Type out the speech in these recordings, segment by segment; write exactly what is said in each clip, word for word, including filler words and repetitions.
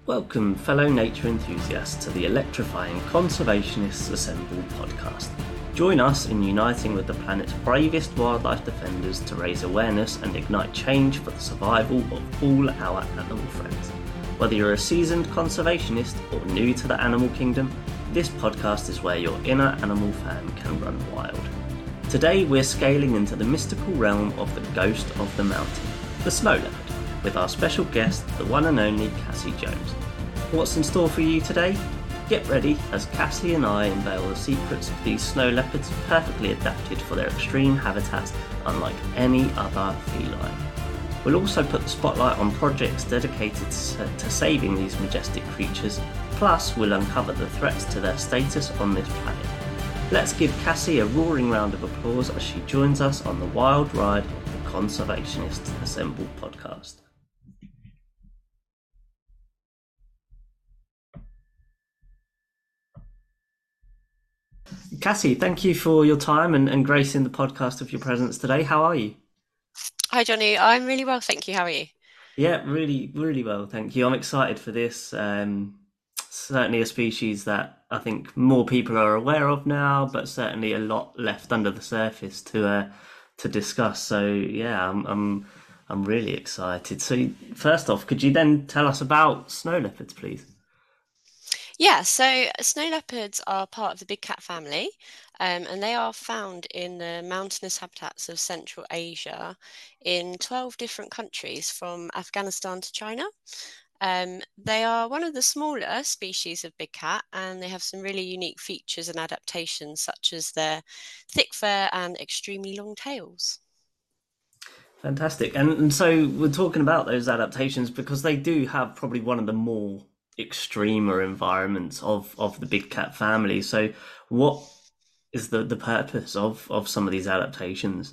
Welcome, fellow nature enthusiasts, to the electrifying Conservationists Assemble podcast. Join us in uniting with the planet's bravest wildlife defenders to raise awareness and ignite change for the survival of all our animal friends. Whether you're a seasoned conservationist or new to the animal kingdom, this podcast is where your inner animal fan can run wild. Today we're scaling into the mystical realm of the ghost of the mountain, the snow leopard, with our special guest, the one and only Cassie Jones. What's in store for you today? Get ready as Cassie and I unveil the secrets of these snow leopards, perfectly adapted for their extreme habitats unlike any other feline. We'll also put the spotlight on projects dedicated to saving these majestic creatures, plus we'll uncover the threats to their status on this planet. Let's give Cassie a roaring round of applause as she joins us on the wild ride of the Conservationists Assemble podcast. Cassie, thank you for your time and, and gracing the podcast with your presence today. How are you? Hi, Johnny. I'm really well, thank you. How are you? Yeah, really, really well, thank you. I'm excited for this. Um, certainly a species that I think more people are aware of now, but certainly a lot left under the surface to uh, to discuss. So yeah, I'm I'm I'm really excited. So first off, could you then tell us about snow leopards, please? Yeah, so snow leopards are part of the big cat family, um, and they are found in the mountainous habitats of Central Asia in twelve different countries from Afghanistan to China. Um, they are one of the smaller species of big cat, and they have some really unique features and adaptations, such as their thick fur and extremely long tails. Fantastic. And, and so we're talking about those adaptations because they do have probably one of the more extremer environments of, of the big cat family. So what is the, the purpose of, of some of these adaptations?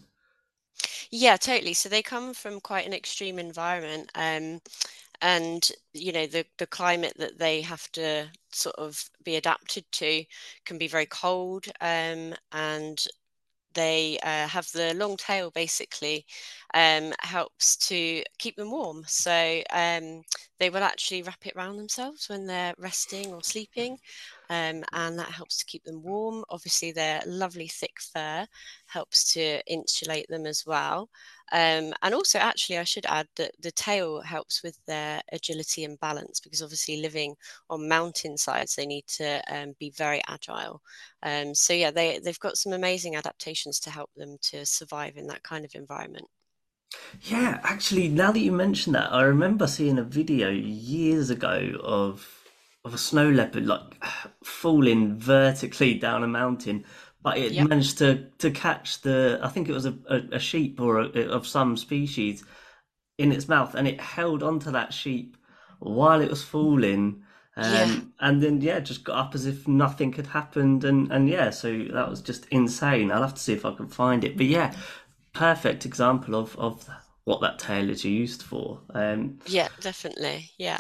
Yeah, totally. So they come from quite an extreme environment. Um, and you know the the climate that they have to sort of be adapted to can be very cold, um, and they uh, have the long tail basically, um, helps to keep them warm. So um, they will actually wrap it around themselves when they're resting or sleeping, um, and that helps to keep them warm. Obviously, their lovely thick fur helps to insulate them as well. Um, and also, actually, I should add that the tail helps with their agility and balance because obviously living on mountain sides, they need to um, be very agile. Um, so yeah, they they've got some amazing adaptations to help them to survive in that kind of environment. Yeah, actually, now that you mention that, I remember seeing a video years ago of of a snow leopard like falling vertically down a mountain, but it Yep. managed to to catch the I think it was a, a, a sheep or a, of some species in its mouth, and it held onto that sheep while it was falling. Yeah. Um, and then yeah, just got up as if nothing had happened, and and yeah, so that was just insane. I'll have to see if I can find it, but yeah, perfect example of of what that tail is used for. Um, Yeah, definitely. Yeah.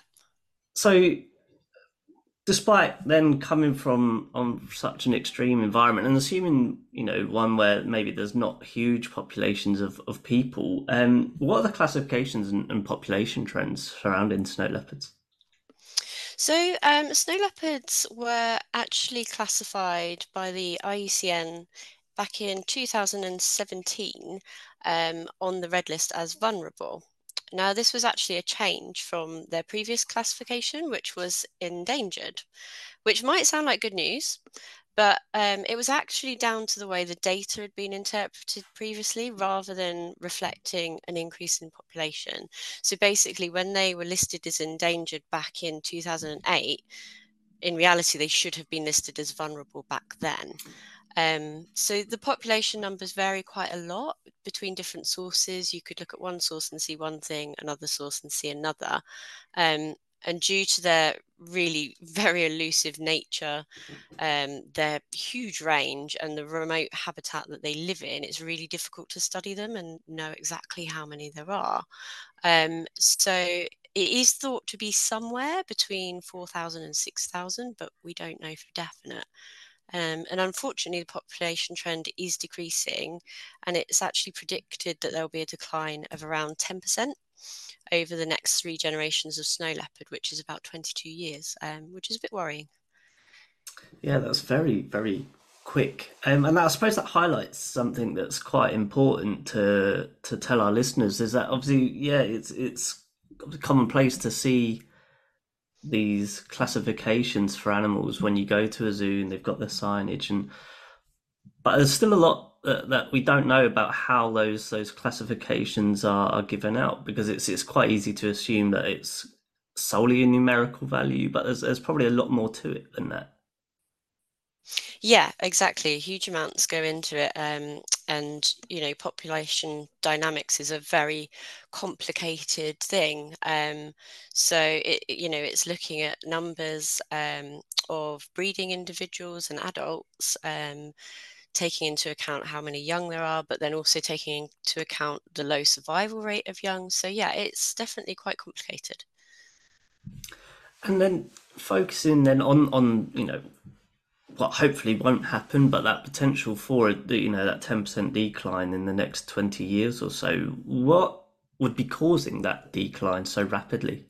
so despite then coming from on such an extreme environment and assuming you know one where maybe there's not huge populations of, of people, um, what are the classifications and, and population trends surrounding snow leopards? So um, snow leopards were actually classified by the I U C N back in two thousand seventeen, um, on the red list as vulnerable. Now, this was actually a change from their previous classification, which was endangered, which might sound like good news, but um, it was actually down to the way the data had been interpreted previously rather than reflecting an increase in population. So basically, when they were listed as endangered back in two thousand eight, in reality, they should have been listed as vulnerable back then. Um, so the population numbers vary quite a lot between different sources. You could look at one source and see one thing, another source and see another. Um, and due to their really very elusive nature, um, their huge range and the remote habitat that they live in, it's really difficult to study them and know exactly how many there are. Um, so it is thought to be somewhere between four thousand and six thousand, but we don't know for definite. Um, and unfortunately, the population trend is decreasing, and it's actually predicted that there'll be a decline of around ten percent over the next three generations of snow leopard, which is about twenty-two years, um, which is a bit worrying. Yeah, that's very, very quick. Um, and I suppose that highlights something that's quite important to to tell our listeners is that obviously, yeah, it's it's commonplace to see these classifications for animals when you go to a zoo and they've got the signage, and but there's still a lot that, that we don't know about how those those classifications are, are given out, because it's it's quite easy to assume that it's solely a numerical value, but there's there's probably a lot more to it than that. Yeah, exactly. Huge amounts go into it. Um, and, you know, population dynamics is a very complicated thing. Um, so, it, you know, it's looking at numbers um, of breeding individuals and adults, um, taking into account how many young there are, but then also taking into account the low survival rate of young. So, yeah, it's definitely quite complicated. And then focusing then on on you know what hopefully won't happen, but that potential for you know that ten percent decline in the next twenty years or so. What would be causing that decline so rapidly?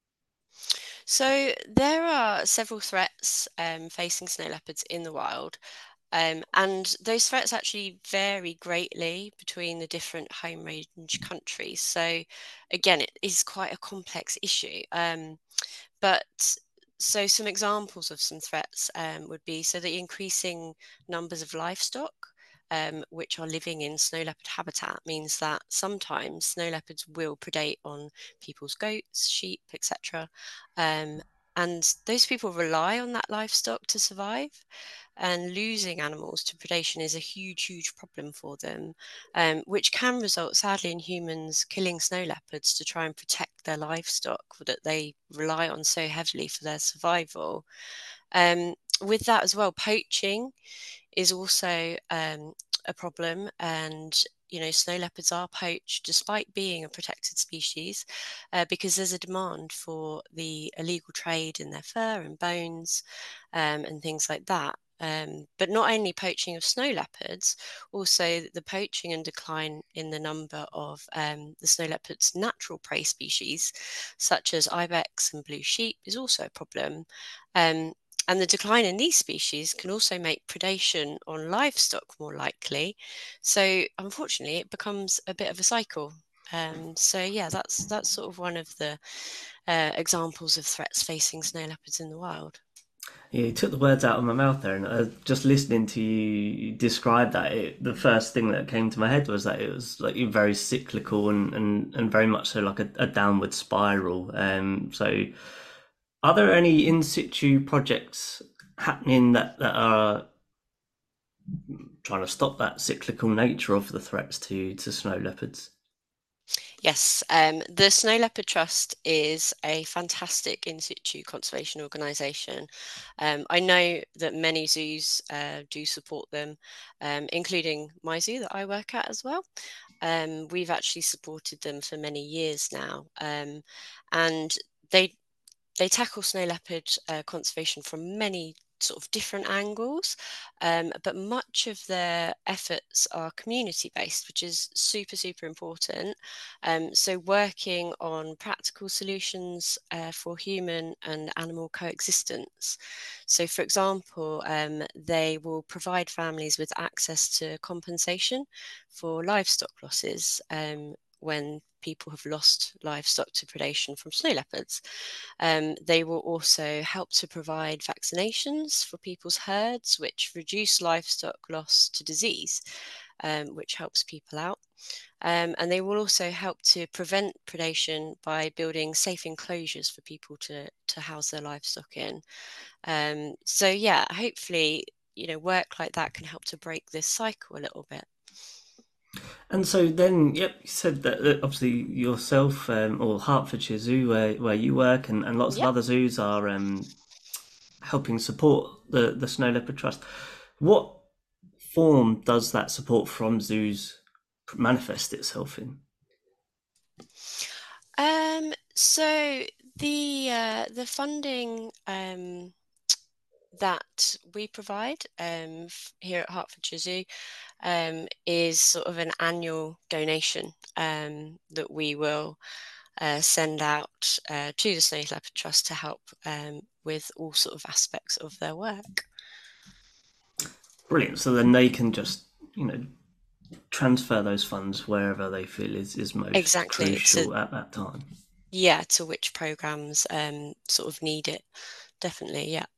So there are several threats um, facing snow leopards in the wild. Um, and those threats actually vary greatly between the different home range countries. So again, it is quite a complex issue. Um, but so some examples of some threats um, would be so the increasing numbers of livestock um, which are living in snow leopard habitat means that sometimes snow leopards will predate on people's goats, sheep, et cetera. Um, and those people rely on that livestock to survive, and losing animals to predation is a huge, huge problem for them, um, which can result sadly in humans killing snow leopards to try and protect their livestock that they rely on so heavily for their survival. Um, with that as well, poaching is also um, a problem, and you know, snow leopards are poached despite being a protected species uh, because there's a demand for the illegal trade in their fur and bones um, and things like that. Um, but not only poaching of snow leopards, also the poaching and decline in the number of um, the snow leopard's natural prey species, such as ibex and blue sheep, is also a problem. Um, and the decline in these species can also make predation on livestock more likely. So unfortunately, it becomes a bit of a cycle. Um, so yeah, that's that's sort of one of the uh, examples of threats facing snow leopards in the wild. Yeah, you took the words out of my mouth there, and uh, just listening to you describe that, it, the first thing that came to my head was that it was like very cyclical and and, and very much so like a, a downward spiral. Um, so, are there any in situ projects happening that that are trying to stop that cyclical nature of the threats to to snow leopards? Yes, um, the Snow Leopard Trust is a fantastic in situ conservation organisation. Um, I know that many zoos uh, do support them, um, including my zoo that I work at as well. Um, we've actually supported them for many years now, um, and they they tackle snow leopard uh, conservation from many sort of different angles, um, but much of their efforts are community based, which is super, super important. Um, so, working on practical solutions uh, for human and animal coexistence. So, for example, um, they will provide families with access to compensation for livestock losses. Um, when people have lost livestock to predation from snow leopards. Um, they will also help to provide vaccinations for people's herds, which reduce livestock loss to disease, um, which helps people out. Um, and they will also help to prevent predation by building safe enclosures for people to, to house their livestock in. Um, so, yeah, hopefully, you know, work like that can help to break this cycle a little bit. And so then, yep, you said that uh, obviously yourself um, or Hertfordshire Zoo, where, where you work, and, and lots of Yep. other zoos are um, helping support the, the Snow Leopard Trust. What form does that support from zoos manifest itself in? Um, so the uh, the funding um, that we provide um, f- here at Hertfordshire Zoo um, is sort of an annual donation um, that we will uh, send out uh, to the Snow Leopard Trust to help um, with all sort of aspects of their work. Brilliant. So then they can just, you know, transfer those funds wherever they feel is, is most Exactly. crucial To, at that time. yeah, to which programs um, sort of need it. Definitely, yeah.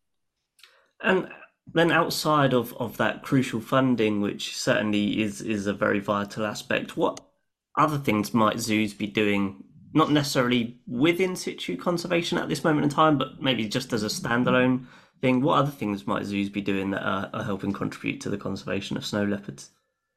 And then outside of, of that crucial funding, which certainly is, is a very vital aspect, what other things might zoos be doing, not necessarily with in situ conservation at this moment in time, but maybe just as a standalone thing? What other things might zoos be doing that are, are helping contribute to the conservation of snow leopards?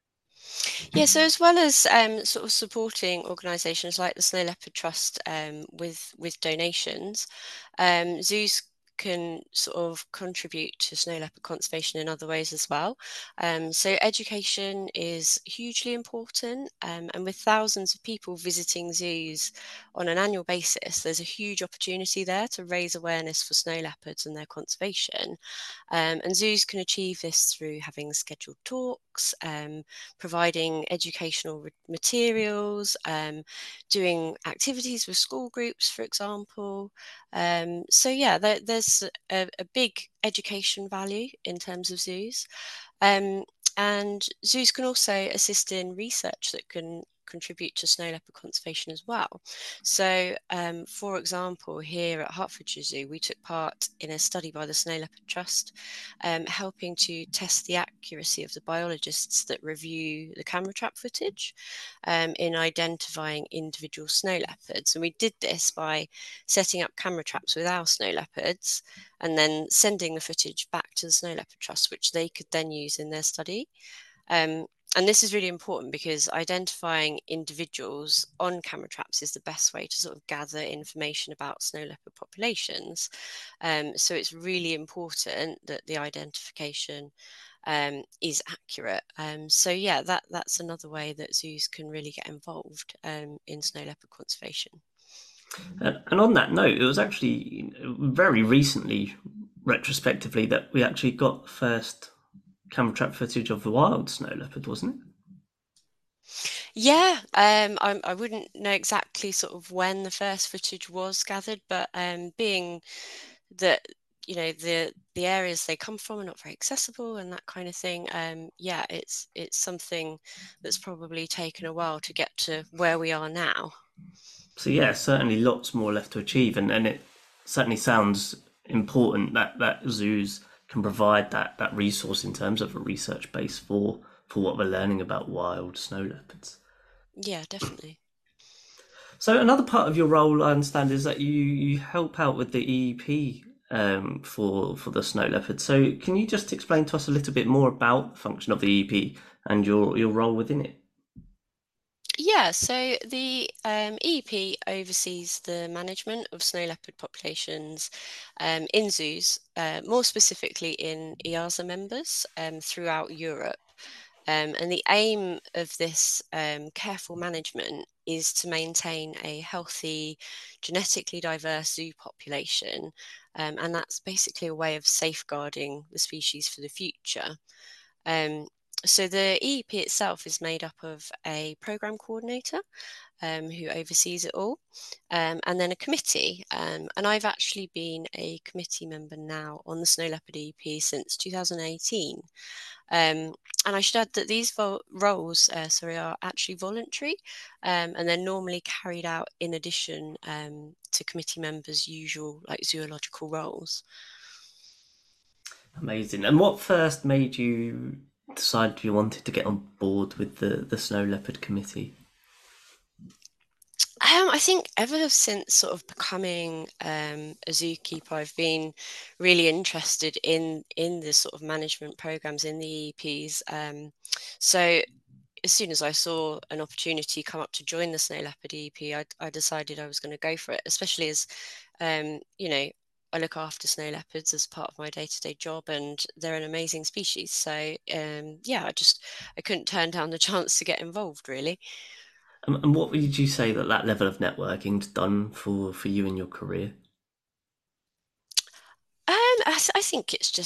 Yeah, so as well as um, sort of supporting organisations like the Snow Leopard Trust um, with with donations, um, zoos can sort of contribute to snow leopard conservation in other ways as well. Um, so education is hugely important, um, and with thousands of people visiting zoos on an annual basis, there's a huge opportunity there to raise awareness for snow leopards and their conservation. Um, and zoos can achieve this through having scheduled talks, um, providing educational materials, um, doing activities with school groups, for example. Um, so yeah, there, there's a, a, big education value in terms of zoos. Um, and zoos can also assist in research that can contribute to snow leopard conservation as well. So, um, for example, here at Hertfordshire Zoo, we took part in a study by the Snow Leopard Trust, um, helping to test the accuracy of the biologists that review the camera trap footage um, in identifying individual snow leopards. And we did this by setting up camera traps with our snow leopards and then sending the footage back to the Snow Leopard Trust, which they could then use in their study. Um, and this is really important because identifying individuals on camera traps is the best way to sort of gather information about snow leopard populations. Um, so it's really important that the identification um, is accurate. Um, so yeah, that that's another way that zoos can really get involved um, in snow leopard conservation. And on that note, it was actually very recently, retrospectively, that we actually got the first camera trap footage of the wild snow leopard, wasn't it? Yeah, um, I, I wouldn't know exactly sort of when the first footage was gathered, but um, being that you know the the areas they come from are not very accessible and that kind of thing, um, yeah, it's it's something that's probably taken a while to get to where we are now. So yeah, certainly lots more left to achieve, and, and it certainly sounds important that, that zoos can provide that, that resource in terms of a research base for, for what we're learning about wild snow leopards. Yeah, definitely. So another part of your role, I understand, is that you, you help out with the E E P um, for for the snow leopard. So can you just explain to us a little bit more about the function of the E E P and your, your role within it? Yeah, so the um, E E P oversees the management of snow leopard populations um, in zoos, uh, more specifically in E A S A members um, throughout Europe. Um, and the aim of this um, careful management is to maintain a healthy, genetically diverse zoo population. Um, and that's basically a way of safeguarding the species for the future. Um, so the E E P itself is made up of a program coordinator um, who oversees it all, um, and then a committee. Um, and I've actually been a committee member now on the Snow Leopard E E P since two thousand eighteen. Um, and I should add that these vo- roles, uh, sorry, are actually voluntary, um, and they're normally carried out in addition um, to committee members' usual like zoological roles. Amazing. And what first made you decide you wanted to get on board with the, the Snow Leopard Committee? Um, I think ever since sort of becoming um, a zookeeper, I've been really interested in in the sort of management programs in the E E Ps. Um, so as soon as I saw an opportunity come up to join the Snow Leopard E E P, I, I decided I was going to go for it, especially as, um, you know, I look after snow leopards as part of my day-to-day job, and they're an amazing species. So um, yeah, I just I couldn't turn down the chance to get involved, really. And, and what would you say that that level of networking's done for, for you in your career? Um, I, th- I think it's just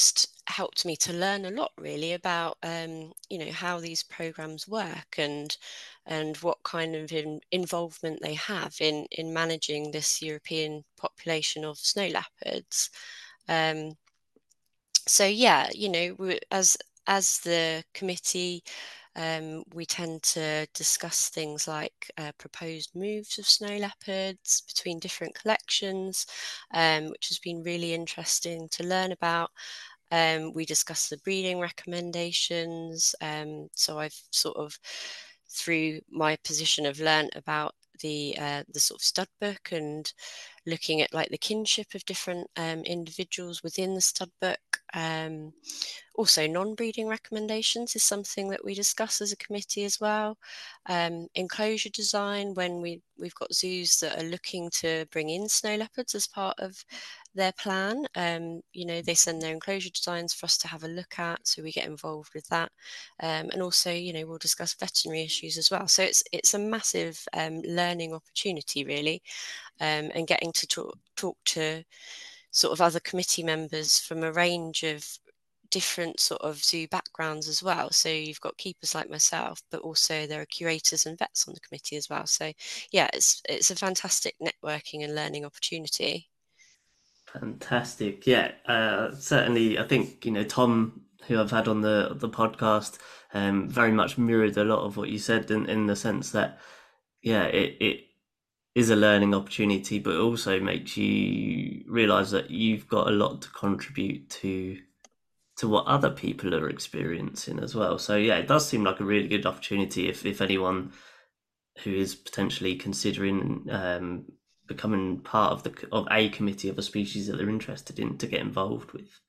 helped me to learn a lot really about um, you know, how these programs work and and what kind of in, involvement they have in in managing this European population of snow leopards. Um, so yeah, you know, we, as as the committee, um, we tend to discuss things like uh, proposed moves of snow leopards between different collections, um, which has been really interesting to learn about. Um, we discuss the breeding recommendations. Um, so I've sort of, through my position, have learnt about the uh, the sort of stud book and looking at like the kinship of different um, individuals within the stud book. Um, also, non-breeding recommendations is something that we discuss as a committee as well. Um, enclosure design, when we, we've got zoos that are looking to bring in snow leopards as part of their plan. Um, you know, they send their enclosure designs for us to have a look at, so we get involved with that. Um, and also, you know, we'll discuss veterinary issues as well. So it's it's a massive um, learning opportunity, really, um, and getting to talk, talk to sort of other committee members from a range of different sort of zoo backgrounds as well. So you've got keepers like myself, but also there are curators and vets on the committee as well. So yeah, it's it's a fantastic networking and learning opportunity. Fantastic. Yeah, uh, certainly. I think, you know, Tom, who I've had on the the podcast, um, very much mirrored a lot of what you said in, in the sense that, yeah, it, it is a learning opportunity, but it also makes you realize that you've got a lot to contribute to to what other people are experiencing as well. So yeah, it does seem like a really good opportunity if if anyone who is potentially considering um, becoming part of the of a committee of a species that they're interested in to get involved with.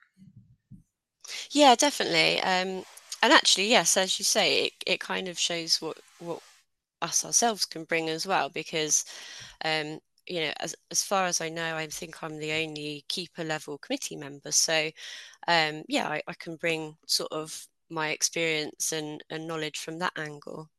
Yeah, definitely. Um, and actually, yes, as you say, it, it kind of shows what what us ourselves can bring as well, because um, you know, as as far as I know, I think I'm the only keeper level committee member. So um, yeah, I, I can bring sort of my experience and, and knowledge from that angle.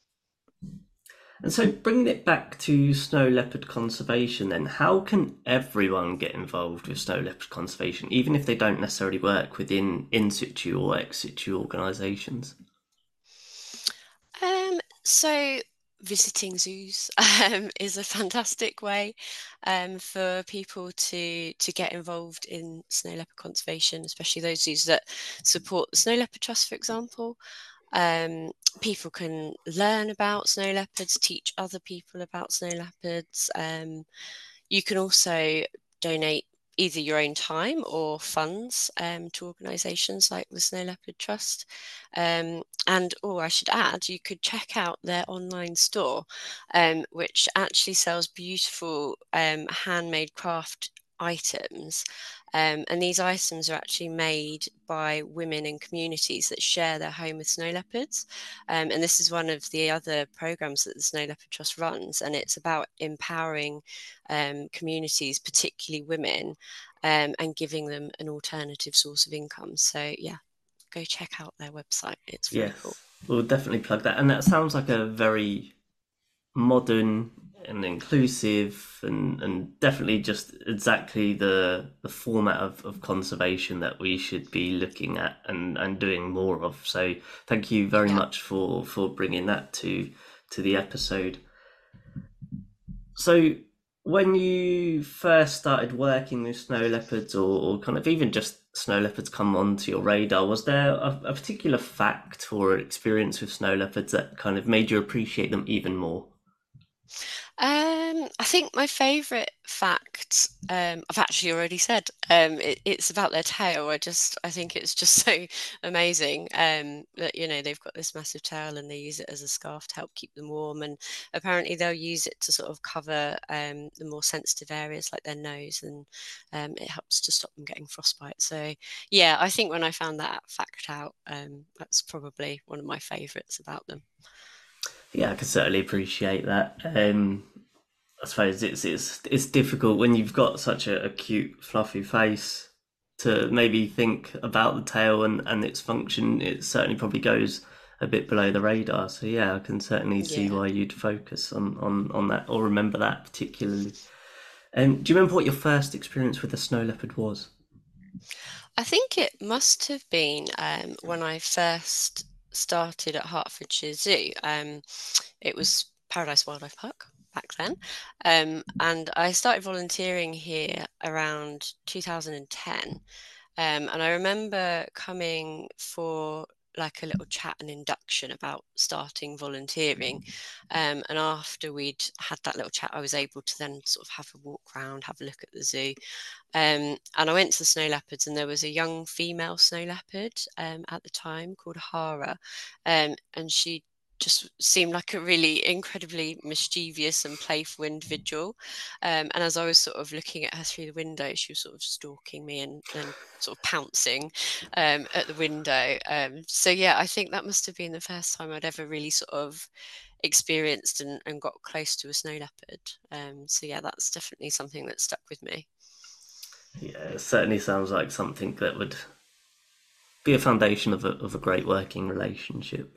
And so, bringing it back to snow leopard conservation, then, how can everyone get involved with snow leopard conservation, even if they don't necessarily work within in situ or ex situ organisations? Um, so visiting zoos um, is a fantastic way um, for people to to get involved in snow leopard conservation, especially those zoos that support the Snow Leopard Trust, for example. Um, people can learn about snow leopards, teach other people about snow leopards. Um, you can also donate either your own time or funds um, to organisations like the Snow Leopard Trust. Um, and, oh, I should add, you could check out their online store, um, which actually sells beautiful um, handmade craft items. Um, and these items are actually made by women in communities that share their home with snow leopards. Um, and this is one of the other programs that the Snow Leopard Trust runs, and it's about empowering um, communities, particularly women, um, and giving them an alternative source of income. So yeah, go check out their website. It's very cool. Yes, we'll definitely plug that. And that sounds like a very modern and inclusive and, and definitely just exactly the the format of, of conservation that we should be looking at and, and doing more of. So thank you very Yeah. much for, for bringing that to to the episode. So when you first started working with snow leopards or, or kind of even just snow leopards come onto your radar, was there a, a particular fact or experience with snow leopards that kind of made you appreciate them even more? Um, I think my favourite fact, um, I've actually already said, um, it, it's about their tail. I just, I think it's just so amazing um, that, you know, they've got this massive tail and they use it as a scarf to help keep them warm. And apparently they'll use it to sort of cover um, the more sensitive areas like their nose, and um, it helps to stop them getting frostbite. So yeah, I think when I found that fact out, um, that's probably one of my favourites about them. Yeah, I can certainly appreciate that. Um, I suppose it's it's it's difficult when you've got such a, a cute, fluffy face to maybe think about the tail and, and its function. It certainly probably goes a bit below the radar. So yeah, I can certainly see Yeah. why you'd focus on, on, on that or remember that particularly. Um, do you remember what your first experience with a snow leopard was? I think it must have been um, when I first started at Hertfordshire Zoo. Um, it was Paradise Wildlife Park back then. Um, and I started volunteering here around two thousand ten. Um, and I remember coming for like a little chat and induction about starting volunteering. Um, and after we'd had that little chat, I was able to then sort of have a walk around, have a look at the zoo. Um, and I went to the snow leopards, and there was a young female snow leopard um, at the time called Hara, um, and she just seemed like a really incredibly mischievous and playful individual. Um, and as I was sort of looking at her through the window, she was sort of stalking me and, and sort of pouncing um, at the window. Um, so yeah, I think that must have been the first time I'd ever really sort of experienced and, and got close to a snow leopard. Um, so yeah, that's definitely something that stuck with me. Yeah, it certainly sounds like something that would be a foundation of a, of a great working relationship.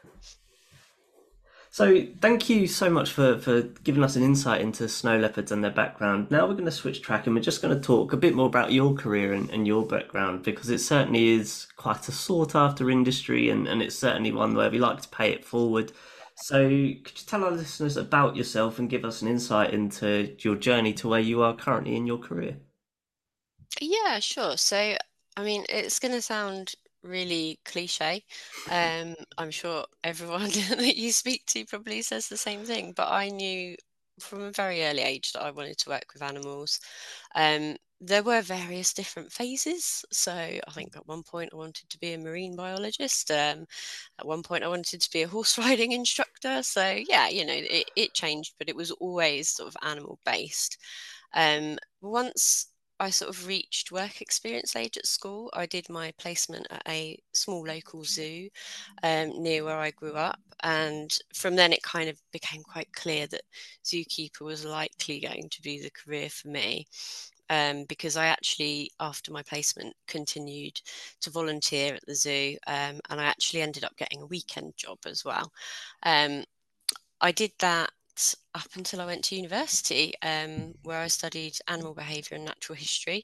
So, thank you so much for, for giving us an insight into snow leopards and their background. Now we're going to switch track and we're just going to talk a bit more about your career and, and your background, because it certainly is quite a sought after industry, and, and it's certainly one where we like to pay it forward. So, could you tell our listeners about yourself and give us an insight into your journey to where you are currently in your career? Yeah, sure. So, I mean, it's going to sound really cliche. Um, I'm sure everyone that you speak to probably says the same thing, but I knew from a very early age that I wanted to work with animals. Um, there were various different phases. So, I think at one point I wanted to be a marine biologist. Um, at one point I wanted to be a horse riding instructor. So, yeah, you know, it, it changed, but it was always sort of animal based. Um, once I sort of reached work experience age at school, I did my placement at a small local zoo um, near where I grew up. And from then it kind of became quite clear that zookeeper was likely going to be the career for me. Um, because I actually, after my placement, continued to volunteer at the zoo, um, and I actually ended up getting a weekend job as well. Um, I did that up until I went to university, um, where I studied animal behaviour and natural history.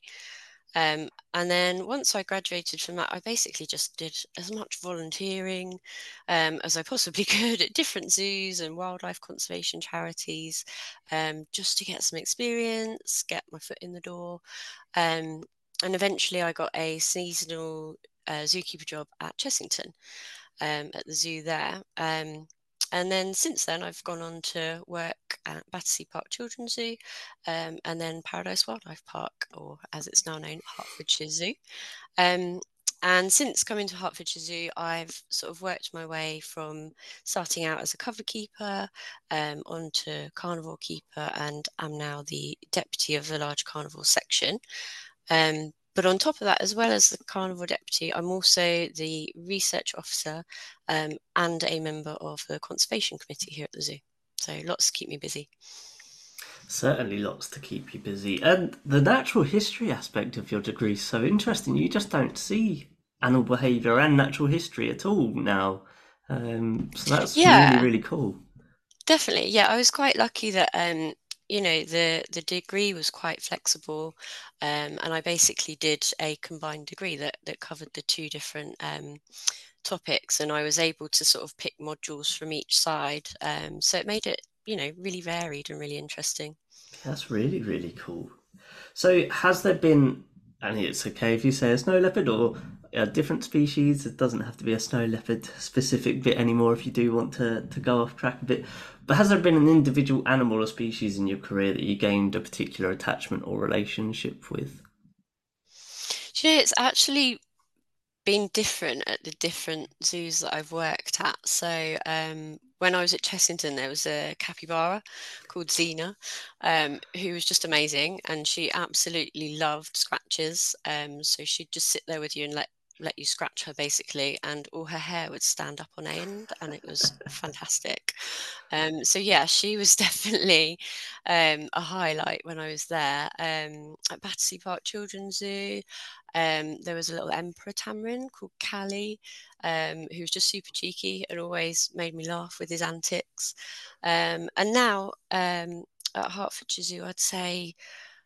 Um, and then once I graduated from that, I basically just did as much volunteering um, as I possibly could at different zoos and wildlife conservation charities, um, just to get some experience, get my foot in the door. Um, and eventually I got a seasonal uh, zookeeper job at Chessington, um, at the zoo there. Um, and then since then, I've gone on to work at Battersea Park Children's Zoo, um, and then Paradise Wildlife Park, or as it's now known, Hertfordshire Zoo. Um, and since coming to Hertfordshire Zoo, I've sort of worked my way from starting out as a cover keeper um, onto carnivore keeper, and I'm now the deputy of the large carnivore section. Um, but on top of that, as well as the carnivore deputy, I'm also the research officer um, and a member of the conservation committee here at the zoo. So lots to keep me busy. Certainly lots to keep you busy. And the natural history aspect of your degree is so interesting. You just don't see animal behaviour and natural history at all now. Um, so that's really, Yeah, really cool. definitely. Yeah, I was quite lucky that um, you know, the the degree was quite flexible, um, and I basically did a combined degree that that covered the two different um, topics, and I was able to sort of pick modules from each side. Um, so it made it, you know, really varied and really interesting. That's really, really cool. So has there been, and it's okay if you say a snow leopard or a different species, it doesn't have to be a snow leopard specific bit anymore if you do want to, to go off track a bit, but has there been an individual animal or species in your career that you gained a particular attachment or relationship with? Do you know, it's actually been different at the different zoos that I've worked at. So um, when I was at Chessington, there was a capybara called Xena, um, who was just amazing, and she absolutely loved scratches. Um, so she'd just sit there with you and let let you scratch her basically, and all her hair would stand up on end, and it was fantastic. Um, so yeah, she was definitely um, a highlight when I was there. Um, at Battersea Park Children's Zoo, um, there was a little emperor tamarin called Callie, um, who was just super cheeky and always made me laugh with his antics. Um, and now um, at Hertfordshire Zoo, I'd say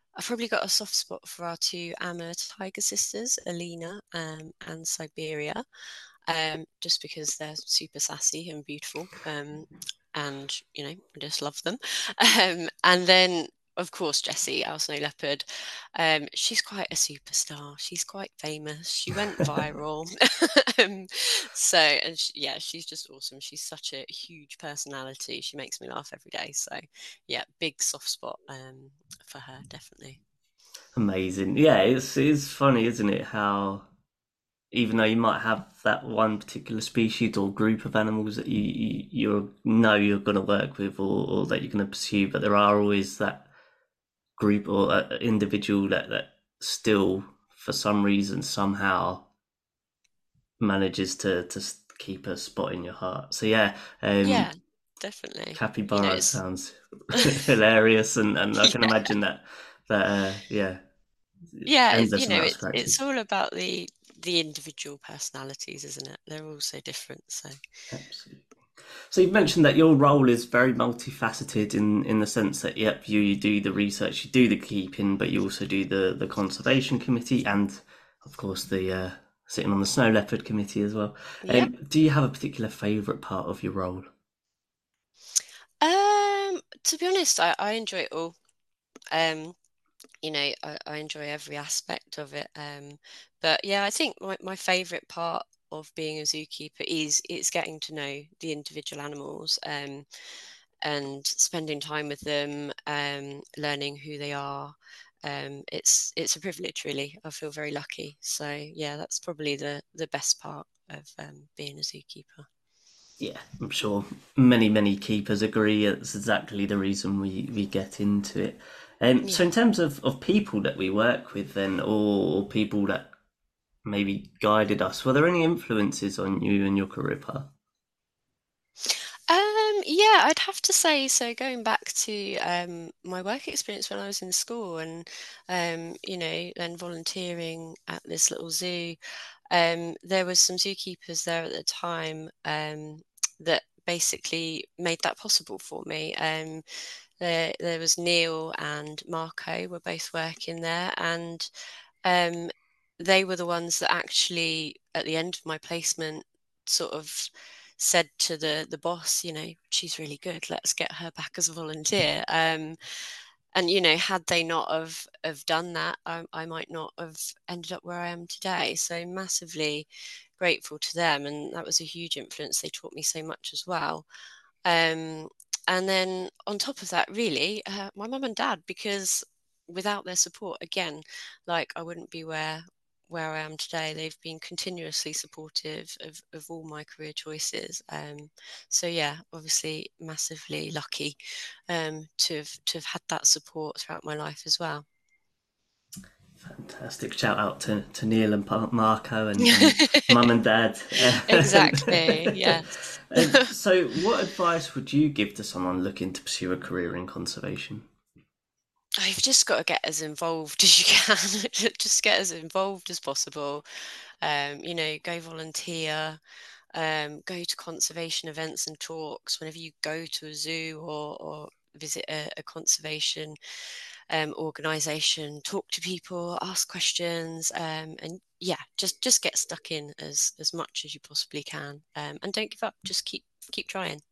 I've probably got a soft spot for our two Amma tiger sisters, Alina um, and Siberia, um, just because they're super sassy and beautiful. Um, and, you know, I just love them. Um, and then, of course, Jessie, our snow leopard. Um, she's quite a superstar. She's quite famous. She went viral. um, so, and she, yeah, she's just awesome. She's such a huge personality. She makes me laugh every day. So, yeah, big soft spot um, for her, definitely. Amazing. Yeah, it's it's funny, isn't it? How even though you might have that one particular species or group of animals that you you you're, know you're going to work with or, or that you're going to pursue, but there are always that group or uh, individual that that still, for some reason, somehow manages to to keep a spot in your heart. So yeah, Yeah, um, definitely. You know, capybara it's sounds hilarious, and, and I can yeah, imagine that that uh, yeah, yeah, it's, you endless know, amount of it's it's scratches. all about the the individual personalities, isn't it? They're all so different. So Absolutely. So you've mentioned that your role is very multifaceted in, in the sense that, yep, you, you do the research, you do the keeping, but you also do the, the conservation committee and, of course, the uh, sitting on the snow leopard committee as well. yeah. Um, do you have a particular favourite part of your role? Um, to be honest, I, I enjoy it all. Um, you know, I, I enjoy every aspect of it. Um, but yeah, I think my, my favorite part of being a zookeeper is it's getting to know the individual animals, um, and spending time with them, um, learning who they are. Um, it's it's a privilege, really. I feel very lucky. So yeah, that's probably the the best part of um, being a zookeeper. Yeah, I'm sure many, many keepers agree. It's exactly the reason we, we get into it. Um, so, Yeah. in terms of, of people that we work with, then, or people that maybe guided us, were there any influences on you and your career path? Um, yeah, I'd have to say so. Going back to um, my work experience when I was in school, and um, you know, then volunteering at this little zoo, um, there was some zookeepers there at the time um, that basically made that possible for me. Um, there, there was Neil and Marco were both working there, and um, they were the ones that actually, at the end of my placement, sort of said to the the boss, you know, she's really good. Let's get her back as a volunteer. Um, and you know, had they not have have done that, I, I might not have ended up where I am today. So massively grateful to them, and that was a huge influence. They taught me so much as well. Um, and then on top of that, really, uh, my mum and dad, because without their support, again, like I wouldn't be where where I am today. They've been continuously supportive of, of all my career choices. Um, so yeah, obviously massively lucky um, to have to have had that support throughout my life as well. Fantastic. Shout out to, to Neil and Marco and, and mum and dad. Exactly. Yes. Um, so, what advice would you give to someone looking to pursue a career in conservation? Oh, you've just got to get as involved as you can. Just get as involved as possible. Um, you know, go volunteer, um, go to conservation events and talks whenever you go to a zoo or, or visit a, a conservation um, organization. Talk to people, ask questions, um, and yeah, just just get stuck in as as much as you possibly can, um, and don't give up. Just keep keep trying.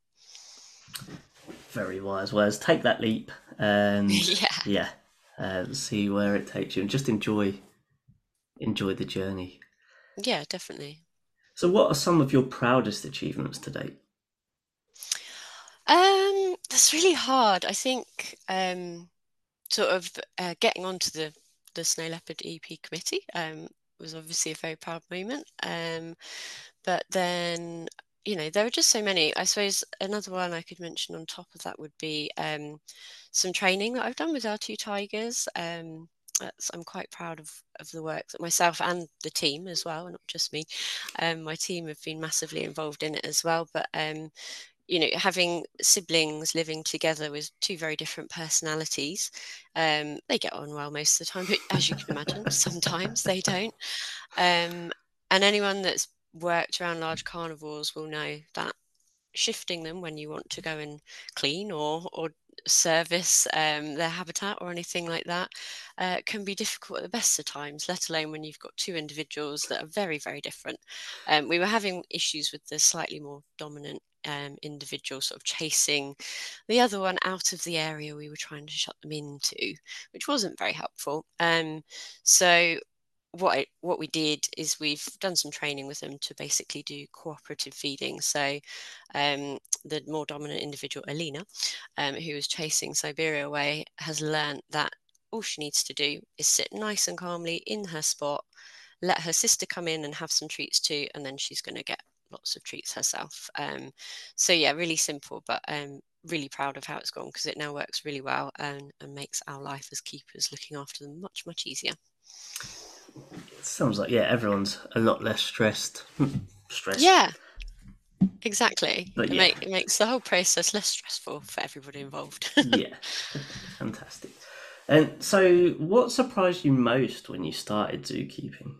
Very wise words. Take that leap and Yeah, yeah, uh, see where it takes you and just enjoy enjoy the journey. yeah, definitely. So, what are some of your proudest achievements to date? Um, that's really hard. I think um, sort of uh, getting onto the the Snow Leopard E P committee um, was obviously a very proud moment. Um, but then, you know, there are just so many. I suppose another one I could mention on top of that would be um, some training that I've done with our two tigers. Um, that's, I'm quite proud of, of the work that myself and the team as well, not just me. Um, my team have been massively involved in it as well. But um, you know, having siblings living together with two very different personalities, um, they get on well most of the time, but as you can imagine, sometimes they don't. Um, and anyone that's worked around large carnivores will know that shifting them when you want to go and clean or or service um, their habitat or anything like that uh, can be difficult at the best of times, let alone when you've got two individuals that are very, very different. Um, we were having issues with the slightly more dominant um, individual sort of chasing the other one out of the area we were trying to shut them into, which wasn't very helpful. Um, so what I, what we did is we've done some training with them to basically do cooperative feeding. So um, the more dominant individual, Alina, um, who was chasing Siberia away, has learned that all she needs to do is sit nice and calmly in her spot, let her sister come in and have some treats too, and then she's going to get lots of treats herself. Um, so yeah, really simple, but um, really proud of how it's gone, because it now works really well and, and makes our life as keepers looking after them much, much easier. It sounds like, yeah, everyone's a lot less stressed. stressed. Yeah, exactly. But it, yeah. make, it makes the whole process less stressful for everybody involved. Yeah, fantastic. And so, what surprised you most when you started zookeeping?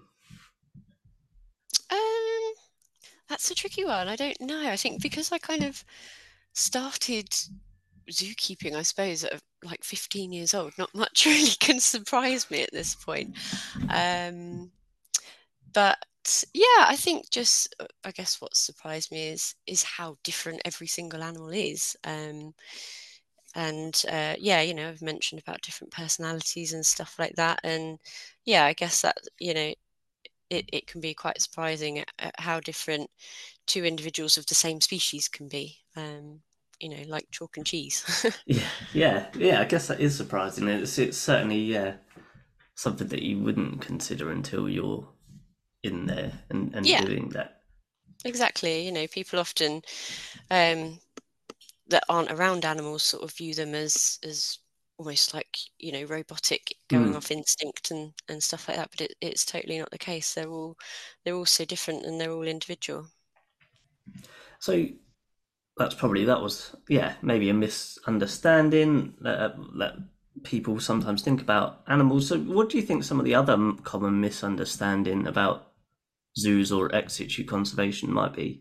Um, that's a tricky one. I don't know. I think because I kind of started zookeeping, I suppose, at like fifteen years old, not much really can surprise me at this point. Um, but yeah, I think just I guess what surprised me is is how different every single animal is. Um, and uh, yeah, you know, I've mentioned about different personalities and stuff like that. And yeah, I guess that, you know, it, it can be quite surprising at, at how different two individuals of the same species can be. Um, you know, like chalk and cheese. Yeah, yeah, yeah. I guess that is surprising. It's it's certainly, yeah, something that you wouldn't consider until you're in there and, and Yeah, doing that. exactly. You know, people often um, that aren't around animals sort of view them as as almost like, you know, robotic, going Mm. off instinct and and stuff like that. But it, it's totally not the case. They're all they're all so different, and they're all individual. So that's probably that was yeah maybe a misunderstanding that, that people sometimes think about animals. So what do you think some of the other common misunderstanding about zoos or ex situ conservation might be?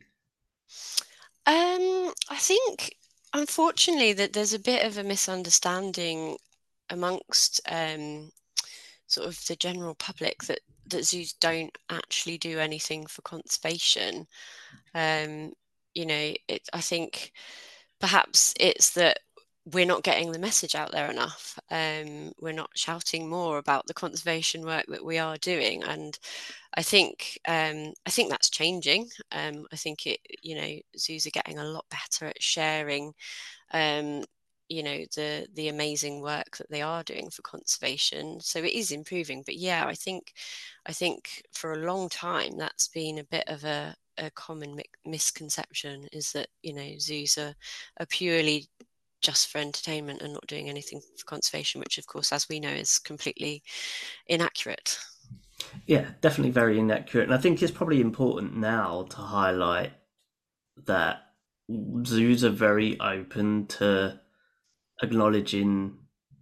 Um, I think unfortunately that there's a bit of a misunderstanding amongst um, sort of the general public that that zoos don't actually do anything for conservation. Um, you know, it, I think perhaps it's that we're not getting the message out there enough. Um, we're not shouting more about the conservation work that we are doing, and I think um, I think that's changing. Um, I think it, you know, zoos are getting a lot better at sharing, um, you know, the the amazing work that they are doing for conservation. So it is improving. But yeah, I think I think for a long time that's been a bit of a a common mi- misconception, is that, you know, zoos are, are purely just for entertainment and not doing anything for conservation, which of course, as we know, is completely inaccurate. Yeah, definitely very inaccurate, and I think it's probably important now to highlight that zoos are very open to acknowledging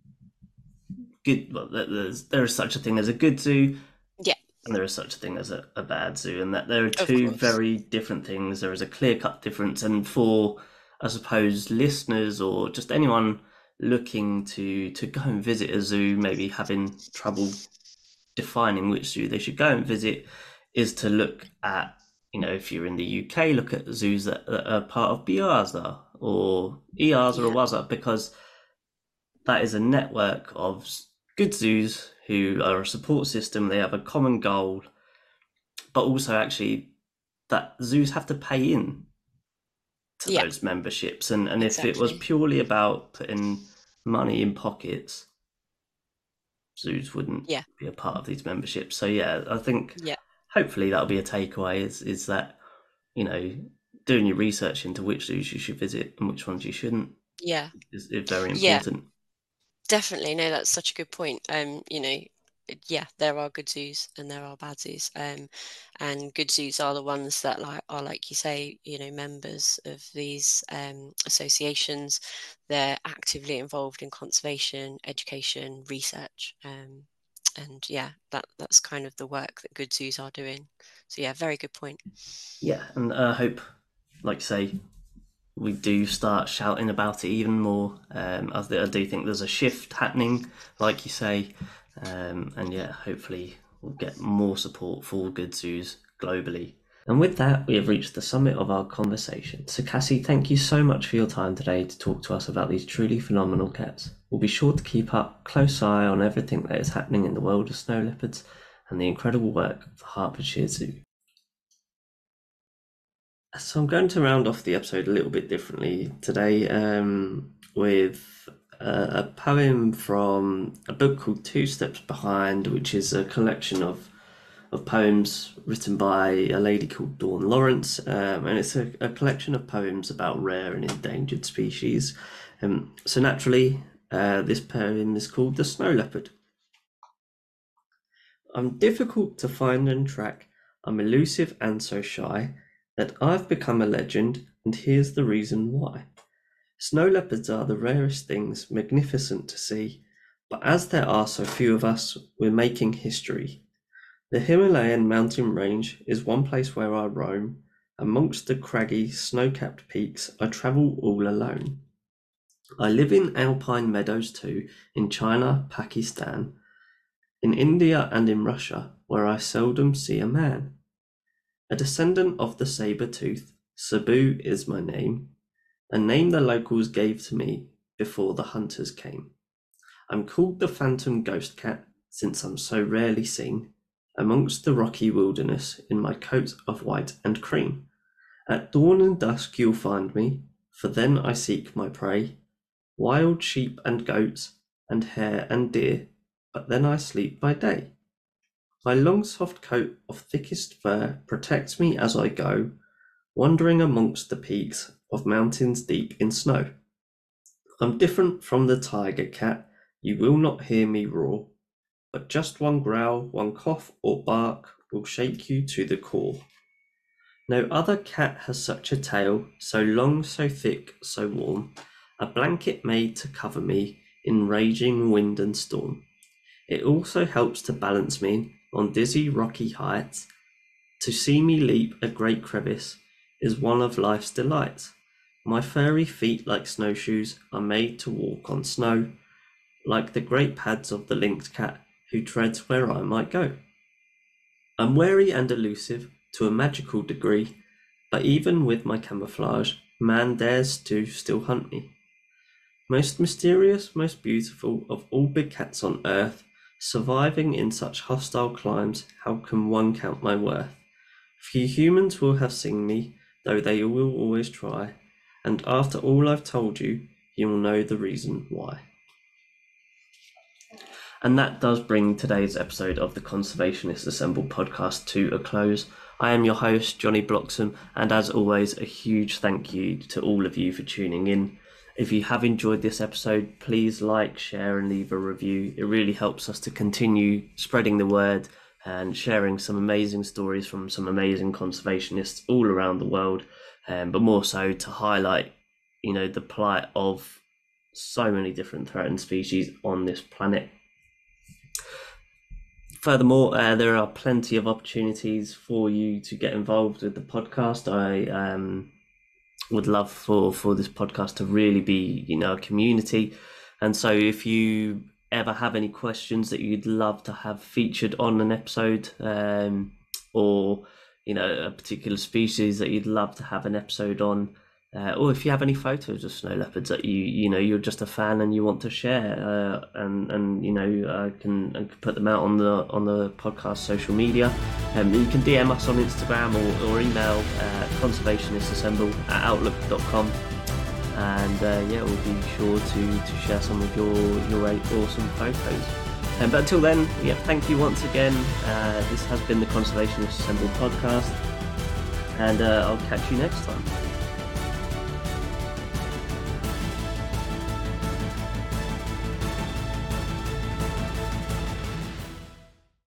good. Well, there's there is such a thing as a good zoo, Yeah, and there is such a thing as a, a bad zoo, and that there are of two course. very different things. There is a clear cut difference, and for, I suppose, listeners or just anyone looking to to go and visit a zoo, maybe having trouble defining which zoo they should go and visit, is to look at, you know, if you're in the U K, look at zoos that, that are part of BIASA or EASA or Yeah, WASA, because that is a network of good zoos who are a support system. They have a common goal, but also actually that zoos have to pay in to yeah, those memberships. And, and if it was exactly. purely about putting money in pockets, zoos wouldn't Yeah, be a part of these memberships. So yeah, I think yeah, hopefully that'll be a takeaway is is that, you know, doing your research into which zoos you should visit and which ones you shouldn't yeah, is, is very yeah, important. definitely. No, that's such a good point. Um, you know, yeah, there are good zoos and there are bad zoos. Um, and good zoos are the ones that like are, like you say, you know, members of these um associations. They're actively involved in conservation, education, research. Um, and yeah, that that's kind of the work that good zoos are doing. So yeah, very good point. Yeah, and I hope, like you say, we do start shouting about it even more. Um, I, th- I do think there's a shift happening, like you say, um, and yeah, hopefully we'll get more support for good zoos globally. And with that, we have reached the summit of our conversation. So Cassie, thank you so much for your time today to talk to us about these truly phenomenal cats. We'll be sure to keep up close eye on everything that is happening in the world of snow leopards and the incredible work of the Hertfordshire Zoo. So I'm going to round off the episode a little bit differently today um, with uh, a poem from a book called Two Steps Behind, which is a collection of of poems written by a lady called Dawn Lawrence, um, and it's a, a collection of poems about rare and endangered species. Um, so naturally, uh, this poem is called The Snow Leopard. I'm difficult to find and track, I'm elusive and so shy, that I've become a legend, and here's the reason why. Snow leopards are the rarest things, magnificent to see, but as there are so few of us, we're making history. The Himalayan mountain range is one place where I roam. Amongst the craggy, snow-capped peaks, I travel all alone. I live in alpine meadows too, in China, Pakistan, in India and in Russia, where I seldom see a man. A descendant of the saber-tooth, Sabu is my name, a name the locals gave to me before the hunters came. I'm called the phantom ghost cat, since I'm so rarely seen, amongst the rocky wilderness in my coat of white and cream. At dawn and dusk you'll find me, for then I seek my prey, wild sheep and goats, and hare and deer, but then I sleep by day. My long soft coat of thickest fur protects me as I go, wandering amongst the peaks of mountains deep in snow. I'm different from the tiger cat, you will not hear me roar, but just one growl, one cough or bark will shake you to the core. No other cat has such a tail, so long, so thick, so warm, a blanket made to cover me in raging wind and storm. It also helps to balance me on dizzy rocky heights. To see me leap a great crevice is one of life's delights. My furry feet like snowshoes are made to walk on snow, like the great pads of the lynx cat who treads where I might go. I'm wary and elusive to a magical degree, but even with my camouflage, man dares to still hunt me. Most mysterious, most beautiful of all big cats on earth, surviving in such hostile climes, how can one count my worth? Few humans will have seen me, though they will always try, and after all I've told you, you'll know the reason why. And that does bring today's episode of the Conservationists Assemble podcast to a close. I am your host, Johnny Bloxham, and as always, a huge thank you to all of you for tuning in. If you have enjoyed this episode, please like, share, and leave a review. It really helps us to continue spreading the word and sharing some amazing stories from some amazing conservationists all around the world, um, but more so to highlight, you know, the plight of so many different threatened species on this planet. Furthermore, uh, there are plenty of opportunities for you to get involved with the podcast. I um, would love for, for this podcast to really be, you know, a community. And so if you ever have any questions that you'd love to have featured on an episode, um, or, you know, a particular species that you'd love to have an episode on, Uh, or if you have any photos of snow leopards that you you know you're just a fan and you want to share, uh, and and you know I can, I can put them out on the on the podcast social media. Um, you can D M us on Instagram or, or email uh, conservationistassemble at outlook dot com, and uh, yeah, we'll be sure to to share some of your your awesome photos. Um, but until then, yeah, thank you once again. Uh, this has been the Conservationist Assemble podcast, and uh, I'll catch you next time.